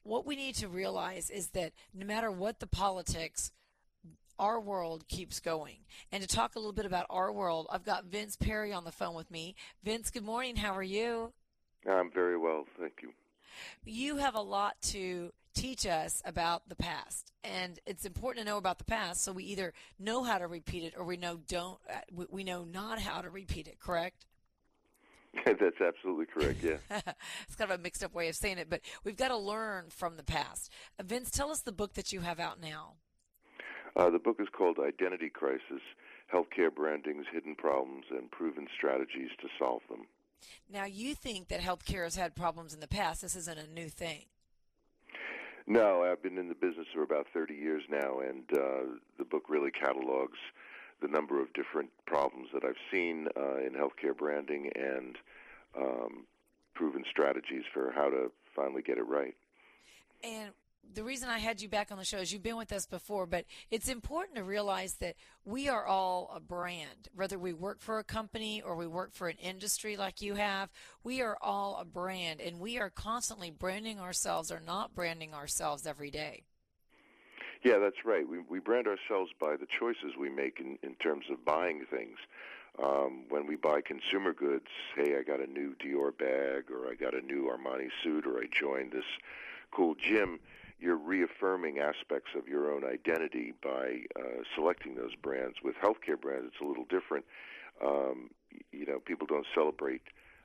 what we need to realize is that no matter what the politics, our world keeps going. And to talk a little bit about our world, I've got Vince Perry on the phone with me. Vince, good morning. How are you? I'm very well, thank you. You have a lot to teach us about the past, and it's important to know about the past so we either know how to repeat it or we know not how to repeat it, correct? That's absolutely correct, yeah. It's kind of a mixed up way of saying it, but we've got to learn from the past. Vince, tell us the book that you have out now. The book is called Identity Crisis, Healthcare Branding's Hidden Problems and Proven Strategies to Solve Them. Now, you think that healthcare has had problems in the past. This isn't a new thing. No, I've been in the business for about 30 years now, and the book really catalogs the number of different problems that I've seen in healthcare branding and proven strategies for how to finally get it right. And the reason I had you back on the show is you've been with us before, but it's important to realize that we are all a brand. Whether we work for a company or we work for an industry like you have, we are all a brand, and we are constantly branding ourselves or not branding ourselves every day. Yeah, that's right. We brand ourselves by the choices we make in terms of buying things. When we buy consumer goods, hey, I got a new Dior bag, or I got a new Armani suit, or I joined this cool gym, you're reaffirming aspects of your own identity by selecting those brands. With healthcare brands, it's a little different. People don't celebrate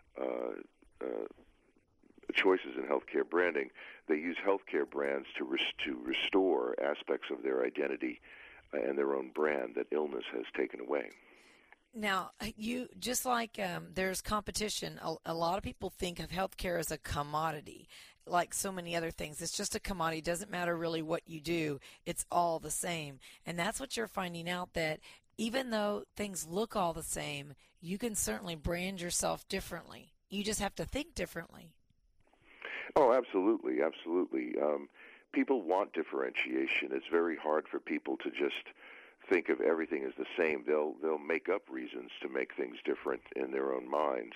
choices in healthcare branding. They use healthcare brands to restore aspects of their identity and their own brand that illness has taken away. Now, you just like there's competition, a lot of people think of healthcare as a commodity, like so many other things. It's just a commodity. It doesn't matter really what you do. It's all the same. And that's what you're finding out, that even though things look all the same, you can certainly brand yourself differently. You just have to think differently. Oh, absolutely, absolutely. People want differentiation. It's very hard for people to just think of everything as the same. They'll make up reasons to make things different in their own minds.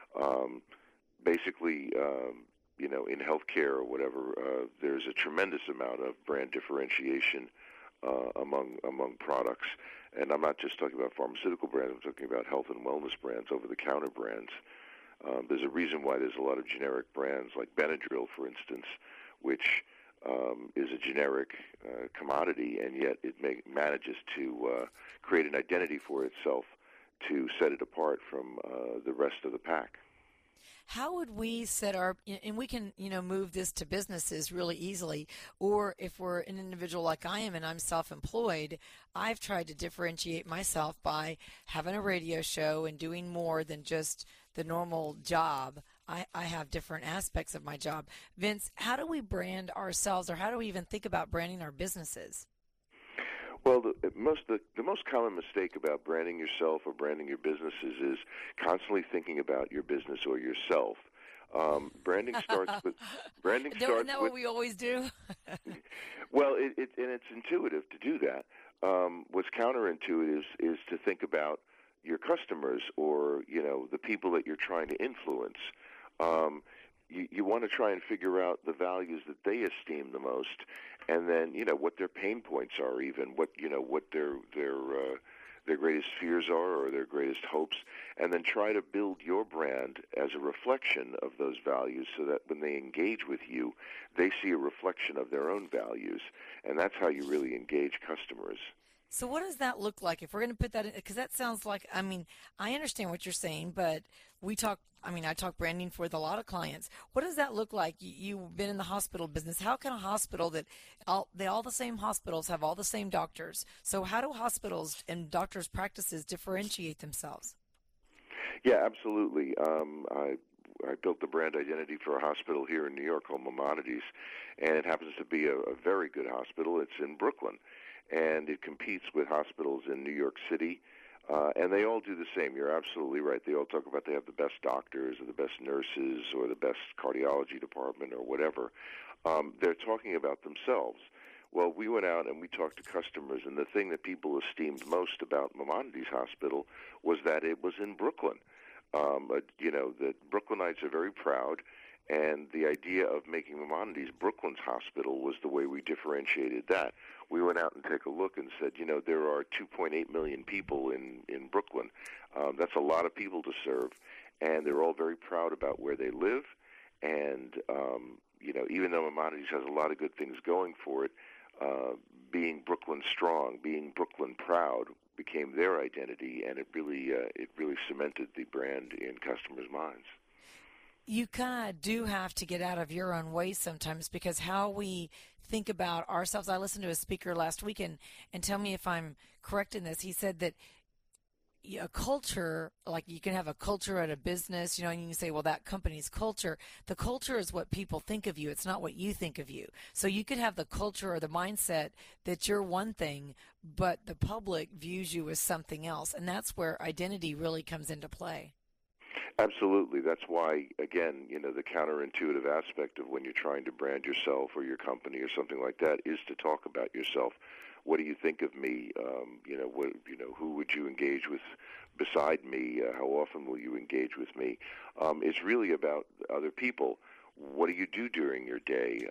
Basically, in healthcare or whatever, there's a tremendous amount of brand differentiation among products. And I'm not just talking about pharmaceutical brands. I'm talking about health and wellness brands, over-the-counter brands. There's a reason why there's a lot of generic brands like Benadryl, for instance, which is a generic commodity, and yet it manages to create an identity for itself to set it apart from the rest of the pack. How would we set and we can, move this to businesses really easily, or if we're an individual like I am and I'm self-employed, I've tried to differentiate myself by having a radio show and doing more than just the normal job. I have different aspects of my job. Vince, how do we brand ourselves, or how do we even think about branding our businesses? Well, the most common mistake about branding yourself or branding your businesses is constantly thinking about your business or yourself. Branding starts with Isn't that what we always do? Well, it's intuitive to do that. What's counterintuitive is to think about your customers or the people that you're trying to influence. You want to try and figure out the values that they esteem the most, and then what their pain points are, even what their greatest fears are or their greatest hopes, and then try to build your brand as a reflection of those values, so that when they engage with you, they see a reflection of their own values, and that's how you really engage customers. So what does that look like if we're going to put that in? Because that sounds like, I understand what you're saying, but I talk branding with a lot of clients. What does that look like? You've been in the hospital business. How can a hospital all the same hospitals have all the same doctors? So how do hospitals and doctors' practices differentiate themselves? Yeah, absolutely. I built the brand identity for a hospital here in New York called Maimonides, and it happens to be a very good hospital. It's in Brooklyn, and it competes with hospitals in New York City, and they all do the same. You're absolutely right. They all talk about they have the best doctors or the best nurses or the best cardiology department or whatever. They're talking about themselves. Well, we went out and we talked to customers, and the thing that people esteemed most about Maimonides Hospital was that it was in Brooklyn. The Brooklynites are very proud, And the idea of making Maimonides Brooklyn's hospital was the way we differentiated that. We went out and took a look and said, there are 2.8 million people in Brooklyn. That's a lot of people to serve, and they're all very proud about where they live. And, even though Maimonides has a lot of good things going for it, being Brooklyn strong, being Brooklyn proud became their identity, and it really cemented the brand in customers' minds. You kind of do have to get out of your own way sometimes, because how we think about ourselves. I listened to a speaker last week, and tell me if I'm correct in this. He said that a culture, like you can have a culture at a business, and you can say, well, that company's culture. The culture is what people think of you. It's not what you think of you. So you could have the culture or the mindset that you're one thing, but the public views you as something else. And that's where identity really comes into play. Absolutely. That's why, again, the counterintuitive aspect of when you're trying to brand yourself or your company or something like that is to talk about yourself. What do you think of me? Who would you engage with beside me? How often will you engage with me? It's really about other people. What do you do during your day?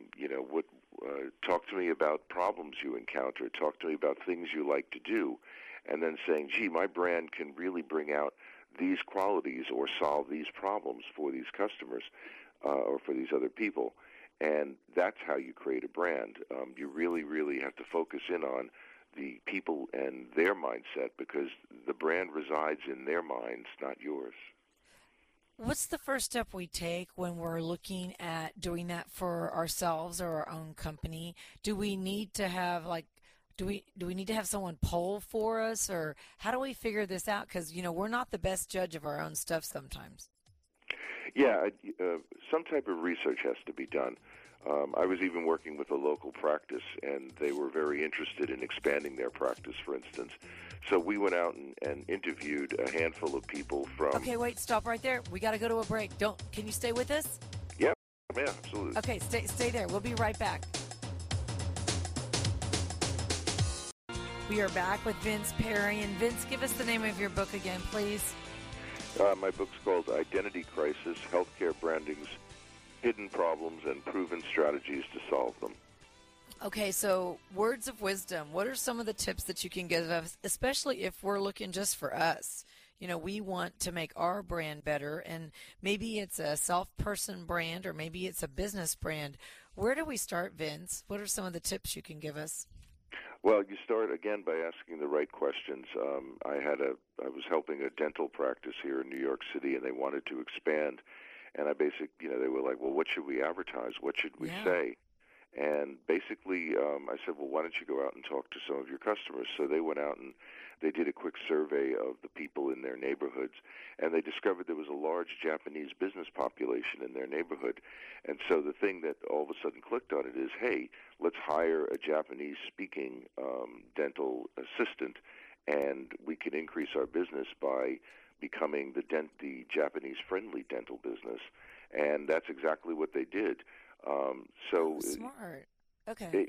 Talk to me about problems you encounter. Talk to me about things you like to do. And then saying, gee, my brand can really bring out these qualities or solve these problems for these customers or for these other people. And that's how you create a brand. You really, really have to focus in on the people and their mindset, because the brand resides in their minds, not yours. What's the first step we take when we're looking at doing that for ourselves or our own company? Do we need to have do we need to have someone poll for us, or how do we figure this out? Because, we're not the best judge of our own stuff sometimes. Yeah, some type of research has to be done. I was even working with a local practice, and they were very interested in expanding their practice, for instance. So we went out and interviewed a handful of people from... Okay, wait, stop right there. We got to go to a break. Can you stay with us? Yeah, absolutely. Okay, stay there. We'll be right back. We are back with Vince Perry. And Vince, give us the name of your book again, please. My book's called Identity Crisis, Healthcare Branding's Hidden Problems and Proven Strategies to Solve Them. Okay, so words of wisdom. What are some of the tips that you can give us, especially if we're looking just for us? We want to make our brand better, and maybe it's a self-person brand or maybe it's a business brand. Where do we start, Vince? What are some of the tips you can give us? Well, you start again by asking the right questions. I was helping a dental practice here in New York City, and they wanted to expand. And they were like, well, what should we advertise? What should we say? And basically, I said, well, why don't you go out and talk to some of your customers? So they went out and they did a quick survey of the people in their neighborhoods, and they discovered there was a large Japanese business population in their neighborhood. And so the thing that all of a sudden clicked on it is, hey, let's hire a Japanese-speaking dental assistant, and we can increase our business by becoming the Japanese-friendly dental business. And that's exactly what they did. Smart. Okay.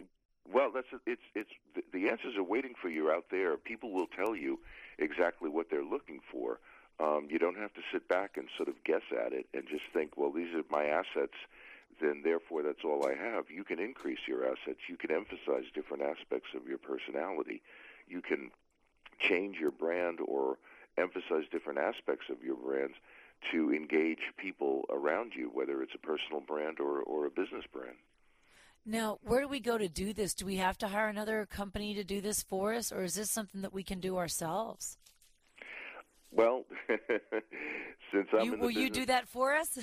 The answers are waiting for you out there. People will tell you exactly what they're looking for. You don't have to sit back and sort of guess at it and just think, well, these are my assets, then therefore that's all I have. You can increase your assets. You can emphasize different aspects of your personality. You can change your brand or emphasize different aspects of your brands to engage people around you, whether it's a personal brand or a business brand. Now, where do we go to do this? Do we have to hire another company to do this for us, or is this something that we can do ourselves? Well, since I'm in the will you do that for us?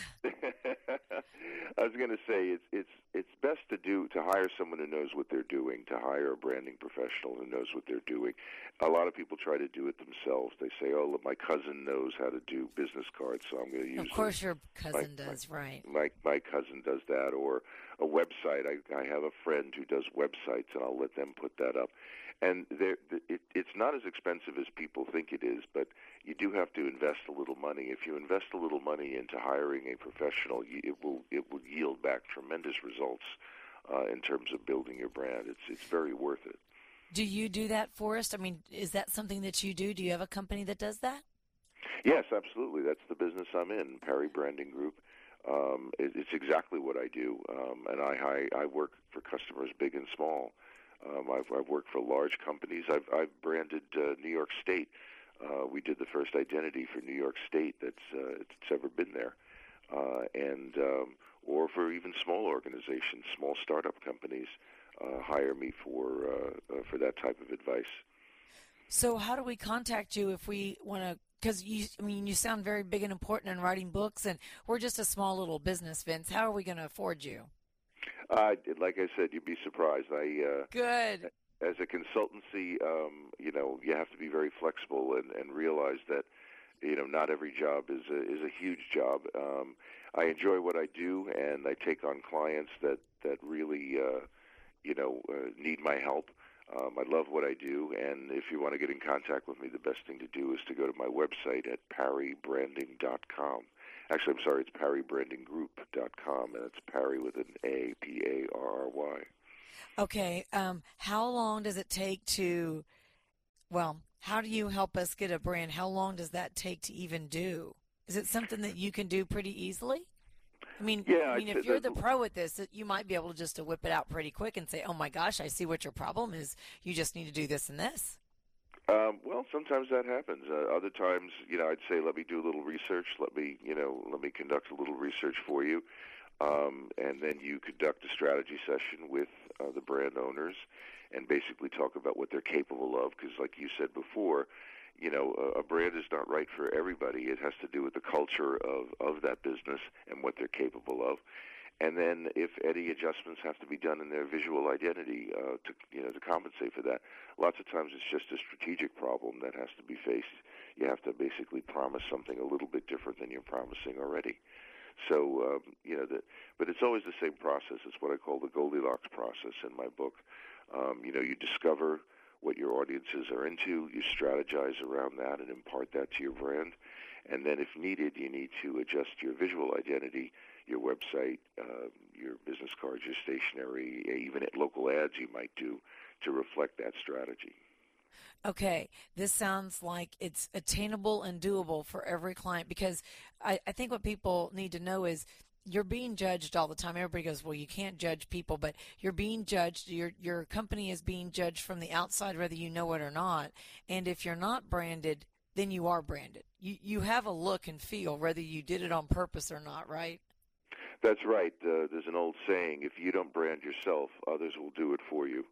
I was going to say it's best to hire someone who knows what they're doing, to hire a branding professional who knows what they're doing. A lot of people try to do it themselves. They say, "Oh, look, my cousin knows how to do business cards, so I'm going to use." Of course, your cousin does, right? My cousin does that, or a website. I have a friend who does websites, and I'll let them put that up. And it's not as expensive as people think it is, but you do have to invest a little money. If you invest a little money into hiring a professional, it will yield back tremendous results in terms of building your brand. It's very worth it. Do you do that for us? I mean, is that something that you do? Do you have a company that does that? Yes, absolutely. That's the business I'm in, Perry Branding Group. It's exactly what I do, and I work for customers big and small. I've worked for large companies. I've branded New York State. We did the first identity for New York State it's ever been there, and or for even small organizations, small startup companies hire me for that type of advice. So how do we contact you if we want to? Because you sound very big and important in writing books, and we're just a small little business, Vince. How are we going to afford you? Like I said, you'd be surprised. Good. As a consultancy, you have to be very flexible and realize that, not every job is a huge job. I enjoy what I do, and I take on clients that really, need my help. I love what I do, and if you want to get in contact with me, the best thing to do is to go to my website at parrybranding.com. Actually, I'm sorry, it's parrybrandinggroup.com, and it's Parry with an A, P-A-R-R-Y. Okay. How long does it take how do you help us get a brand? How long does that take to even do? Is it something that you can do pretty easily? If you're the pro at this, you might be able to just whip it out pretty quick and say, oh my gosh, I see what your problem is. You just need to do this and this. Well, sometimes that happens. Other times, I'd say, let me do a little research. Let me conduct a little research for you. And then you conduct a strategy session with the brand owners and basically talk about what they're capable of. Because like you said before, a brand is not right for everybody. It has to do with the culture of that business and what they're capable of. And then if any adjustments have to be done in their visual identity to compensate for that, lots of times it's just a strategic problem that has to be faced. You have to basically promise something a little bit different than you're promising already. So, but it's always the same process. It's what I call the Goldilocks process in my book. You discover what your audiences are into, you strategize around that and impart that to your brand, and then if needed, you need to adjust your visual identity, your website, your business cards, your stationery, even at local ads you might do to reflect that strategy. Okay, this sounds like it's attainable and doable for every client, because I think what people need to know is you're being judged all the time. Everybody goes, well, you can't judge people, but you're being judged. Your company is being judged from the outside, whether you know it or not. And if you're not branded, then you are branded. You have a look and feel, whether you did it on purpose or not, right? That's right. There's an old saying, if you don't brand yourself, others will do it for you.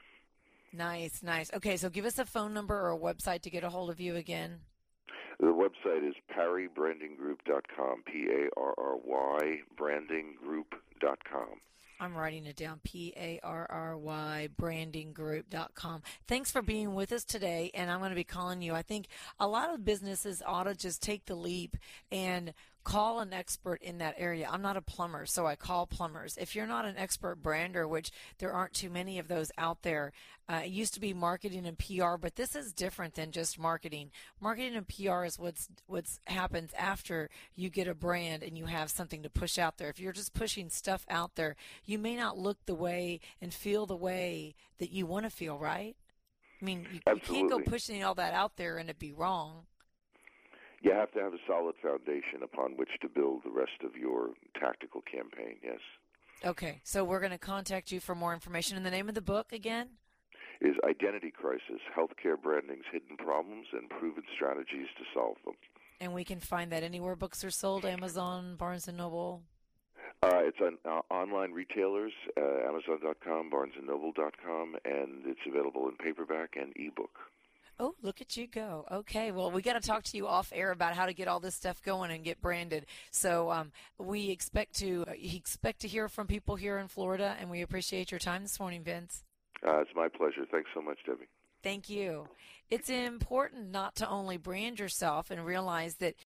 Nice. Okay, so give us a phone number or a website to get a hold of you again. The website is parrybrandinggroup.com, P-A-R-R-Y, brandinggroup.com. I'm writing it down, P-A-R-R-Y, brandinggroup.com. Thanks for being with us today, and I'm going to be calling you. I think a lot of businesses ought to just take the leap and call an expert in that area. I'm not a plumber, so I call plumbers. If you're not an expert brander, which there aren't too many of those out there, it used to be marketing and PR, but this is different than just marketing. Marketing and PR is what's happens after you get a brand and you have something to push out there. If you're just pushing stuff out there, you may not look the way and feel the way that you want to feel, right? You can't go pushing all that out there and it be wrong. You have to have a solid foundation upon which to build the rest of your tactical campaign, yes. Okay, so we're going to contact you for more information. And the name of the book again? Is Identity Crisis, Healthcare Branding's Hidden Problems and Proven Strategies to Solve Them. And we can find that anywhere books are sold, Amazon, Barnes & Noble? It's on online retailers, Amazon.com, BarnesandNoble.com, and it's available in paperback and ebook. Oh, look at you go. Okay, well, we got to talk to you off air about how to get all this stuff going and get branded. So we expect to hear from people here in Florida, and we appreciate your time this morning, Vince. It's my pleasure. Thanks so much, Debbie. Thank you. It's important not to only brand yourself and realize that